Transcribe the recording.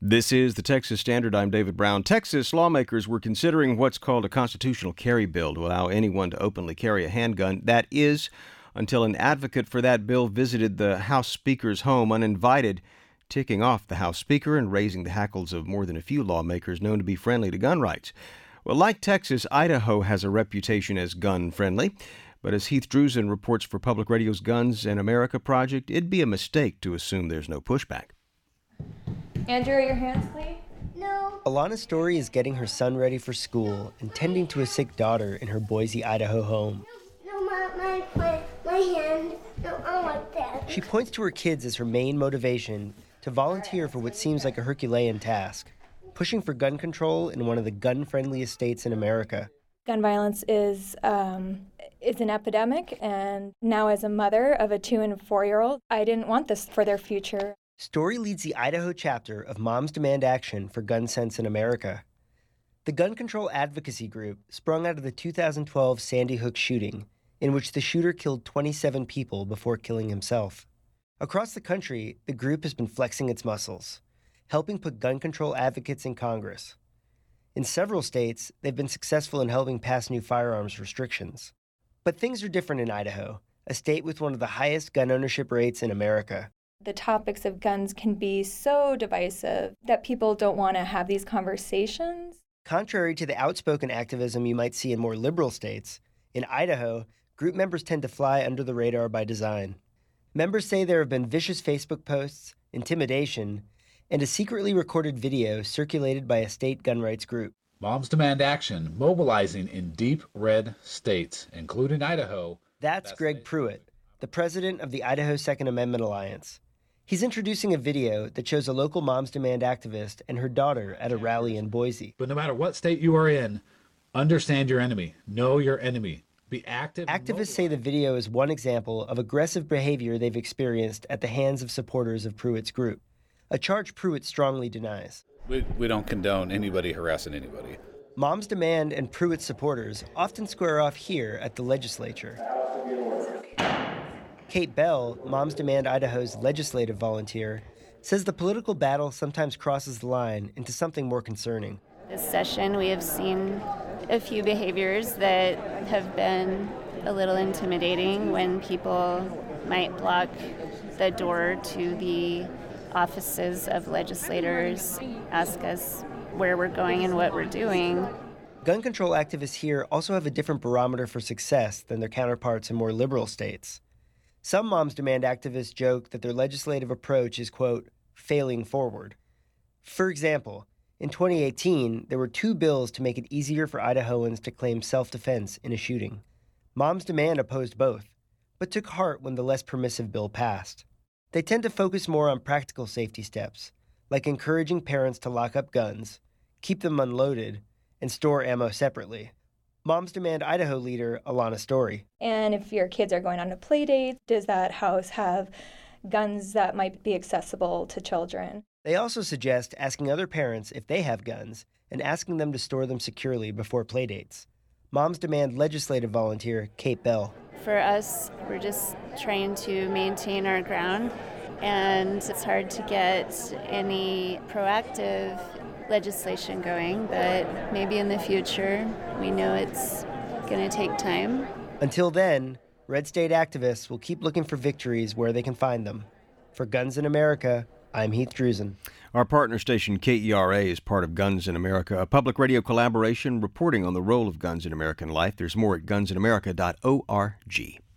This is the Texas Standard. I'm David Brown. Texas lawmakers were considering what's called a constitutional carry bill to allow anyone to openly carry a handgun. That is, until an advocate for that bill visited the House Speaker's home uninvited, ticking off the House Speaker and raising the hackles of more than a few lawmakers known to be friendly to gun rights. Well, like Texas, Idaho has a reputation as gun-friendly. But as Heath Drusen reports for Public Radio's Guns in America project, it'd be a mistake to assume there's no pushback. Andrew, your hands clean? No. Alana Story is getting her son ready for school and tending to a sick daughter in her Boise, Idaho home. No, my hand. No, I want that. She points to her kids as her main motivation to volunteer for what seems like a Herculean task, pushing for gun control in one of the gun-friendliest states in America. Gun violence is an epidemic, and now as a mother of a 2- and 4-year-old, I didn't want this for their future. Story leads the Idaho chapter of Moms Demand Action for Gun Sense in America. The gun control advocacy group sprung out of the 2012 Sandy Hook shooting, in which the shooter killed 27 people before killing himself. Across the country, the group has been flexing its muscles, helping put gun control advocates in Congress. In several states, they've been successful in helping pass new firearms restrictions. But things are different in Idaho, a state with one of the highest gun ownership rates in America. The topics of guns can be so divisive that people don't want to have these conversations. Contrary to the outspoken activism you might see in more liberal states, in Idaho, group members tend to fly under the radar by design. Members say there have been vicious Facebook posts, intimidation, and a secretly recorded video circulated by a state gun rights group. Moms Demand Action, mobilizing in deep red states, including Idaho. That's Greg Pruitt, the president of the Idaho Second Amendment Alliance. He's introducing a video that shows a local Moms Demand activist and her daughter at a rally in Boise. But no matter what state you are in, understand your enemy. Know your enemy. Be active. Activists say the video is one example of aggressive behavior they've experienced at the hands of supporters of Pruitt's group, a charge Pruitt strongly denies. We don't condone anybody harassing anybody. Moms Demand and Pruitt supporters often square off here at the legislature. Kate Bell, Moms Demand Idaho's legislative volunteer, says the political battle sometimes crosses the line into something more concerning. This session, we have seen a few behaviors that have been a little intimidating when people might block the door to the offices of legislators, ask us where we're going and what we're doing. Gun control activists here also have a different barometer for success than their counterparts in more liberal states. Some Moms Demand activists joke that their legislative approach is, quote, failing forward. For example, in 2018, there were 2 bills to make it easier for Idahoans to claim self-defense in a shooting. Moms Demand opposed both, but took heart when the less permissive bill passed. They tend to focus more on practical safety steps, like encouraging parents to lock up guns, keep them unloaded, and store ammo separately. Moms Demand Idaho leader Alana Story. And if your kids are going on a play date, does that house have guns that might be accessible to children? They also suggest asking other parents if they have guns and asking them to store them securely before play dates. Moms Demand legislative volunteer Kate Bell. For us, we're just trying to maintain our ground, and it's hard to get any proactive legislation going, but maybe in the future. We know it's going to take time. Until then, red state activists will keep looking for victories where they can find them. For Guns in America, I'm Heath Drusen. Our partner station KERA is part of Guns in America, a public radio collaboration reporting on the role of guns in American life. There's more at gunsinamerica.org.